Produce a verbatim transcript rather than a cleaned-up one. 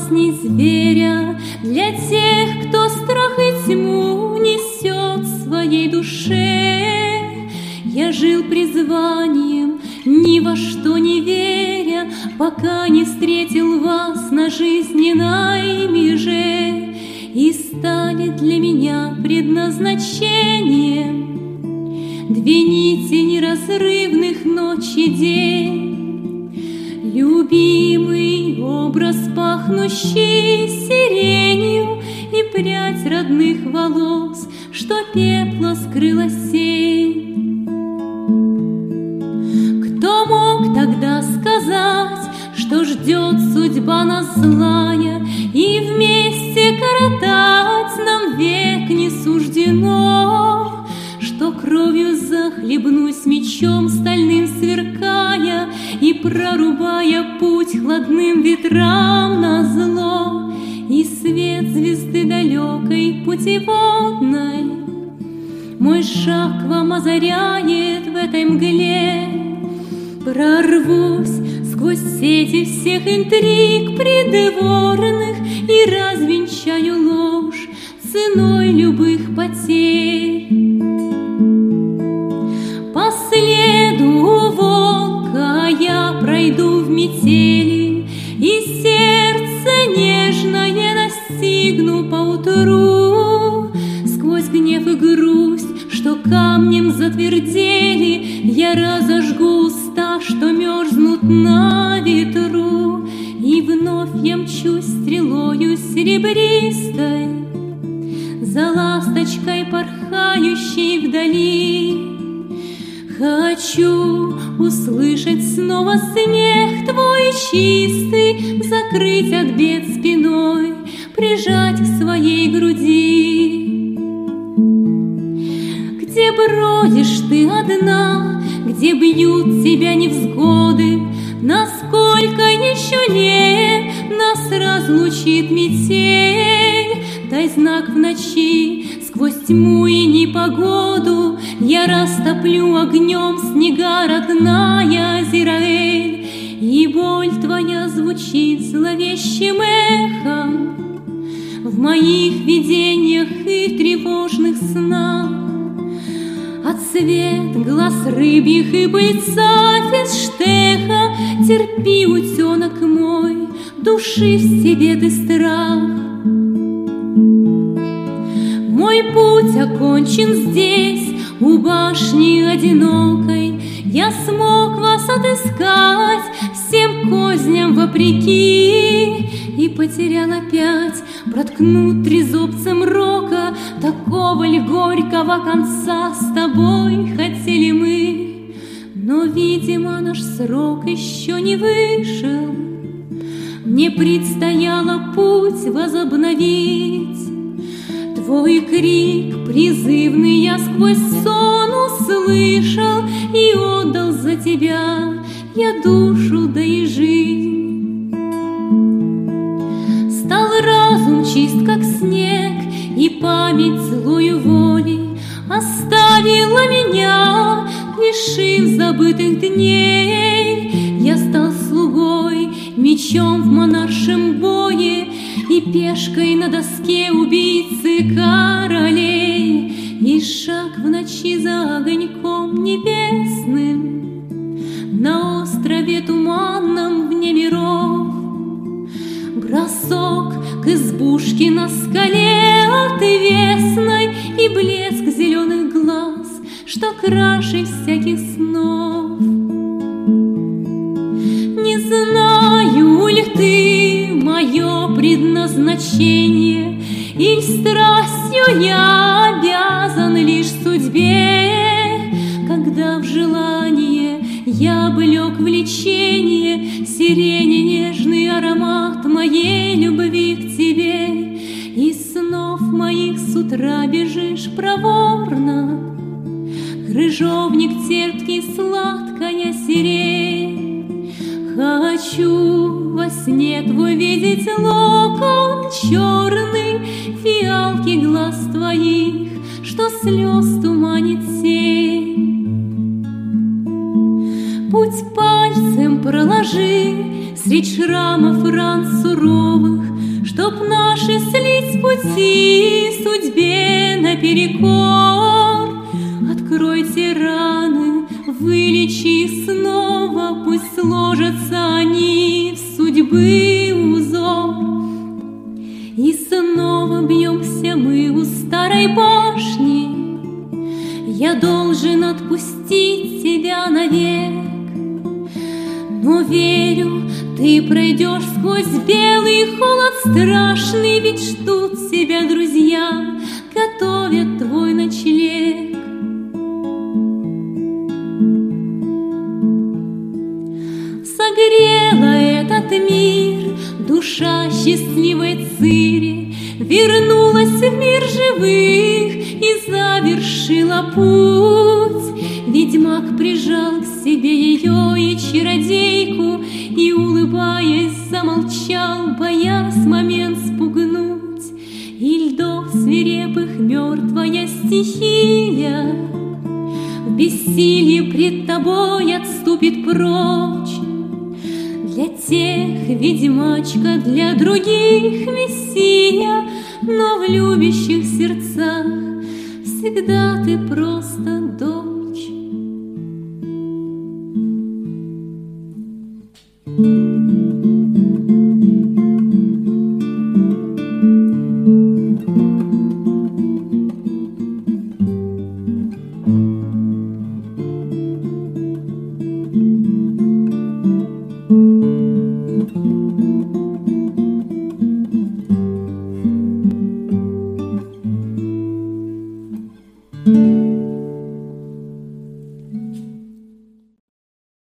опасней зверя для тех, кто страх и тьму несет в своей душе. Я жил призванием, ни во что не веря, пока не встретил вас на жизненной меже, и стали для меня предназначением две нити неразрывных ночь и день. Любимый образ, пахнущий сиренью, и прядь родных волос, что пепла скрыла сень. Кто мог тогда сказать, что ждет судьба нас злая, и вместе коротать нам век не суждено, что кровью захлебнусь, мечом стальным сверкая и прорубая путь хладным ветрам назло, и свет звезды далекой путеводной мой шаг к вам озаряет в этой мгле. Прорвусь сквозь сети всех интриг придворных и развенчаю ложь ценой любых потерь. По следу волка я пройду в метели, и сердце нежное настигну поутру. Сквозь гнев и грусть, что камнем затвердели, я разожгу уста, что мерзнут на ветру, и вновь я мчусь стрелою серебристой за ласточкой, порхающей вдали. Хочу услышать снова смех твой чистый, закрыть от бед спиной, прижать к своей груди. Где бродишь ты одна, где бьют тебя невзгоды, насколько еще лет нас разлучит метель, дай знак в ночи, сквозь тьму и непогоду я растоплю огнем снега, родная Азираэль, и боль твоя звучит зловещим эхом в моих видениях и тревожных снах. А цвет глаз рыбьих и пыльца физштеха терпи, утенок мой, души в себе ты страх. Мой путь окончен здесь, у башни одинокой. Я смог вас отыскать всем козням вопреки, и потерял опять проткнуть трезубцем рока. Такого ли горького конца с тобой хотели мы? Но, видимо, наш срок еще не вышел. Мне предстояло путь возобновить. Твой крик призывный я сквозь сон услышал, и отдал за тебя я душу, да и жизнь. Стал разум чист, как снег, и память злою воли оставила меня, лишив забытых дней. Я стал слугой, мечом в монаршем бое, и пешкой на доске убийцы королей, и шаг в ночи за огоньком небесным на острове туманном вне миров. Бросок к избушке на скале отвесной, и блеск зеленых глаз, что краше всяких снов. Не знаю ли ты мое предназначение, или страстью я обязан лишь судьбе, когда в желание я облек влечение, сирени нежный аромат моей любви к тебе, и снов моих с утра бежишь проворно, крыжовник терпкий, сладкая сирень. Хочу во сне твой видеть локон черный, фиалки глаз твоих, что слез туманит сень. Путь пальцем проложи средь шрамов ран суровых, Чтоб наши слить пути судьбе наперекор. Откройте раны, вылечи их снова, пусть сложатся они в судьбы узор. И снова бьемся мы у старой башни. Я должен отпустить тебя навек, но верю, ты пройдешь сквозь белый холод страшный, ведь ждут тебя друзья, готовят твой ночлег. Согрела этот мир душа счастливой Цири, вернулась в мир живых и завершила путь. Ведьмак прижал к себе ее и чародейку, и, улыбаясь, замолчал, боясь момент спугнуть. И льдов свирепых мертвая стихия в бессилии пред тобой отступит прочь. Для тех ведьмачка, для других мессия, но в любящих сердцах всегда ты просто дочь.